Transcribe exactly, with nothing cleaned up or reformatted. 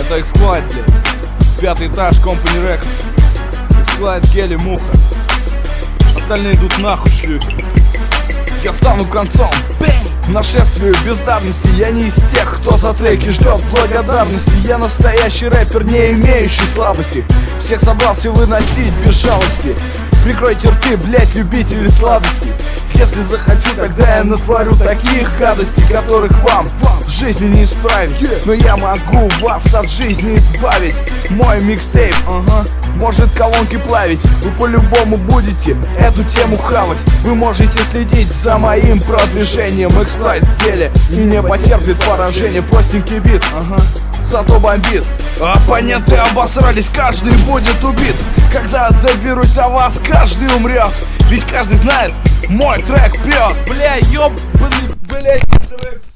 Это Эксклайд, блядь. Пятый этаж, Company Records. Эксклайд, Гели, Муха. Остальные идут нахуй, шлюхи. Я стану концом, нашествию бездарности. Я не из тех, кто за треки ждет благодарности. Я настоящий рэпер, не имеющий слабости. Всех собрался выносить без жалости. Прикройте рты, блять, любители сладостей. Если захочу, тогда я натворю таких гадостей, которых вам в жизни не исправить. Но я могу вас от жизни избавить. Мой микстейп, ага, может колонки плавить. Вы по-любому будете эту тему хавать. Вы можете следить за моим продвижением. Эксклайд в деле и не потерпит поражения. Простенький бит, ага, зато бомбит. Оппоненты обосрались, каждый будет убит. Когда доберусь до вас, каждый умрет. Ведь каждый знает, мой трек пьет. Бля, ёбаный, блядь, трек.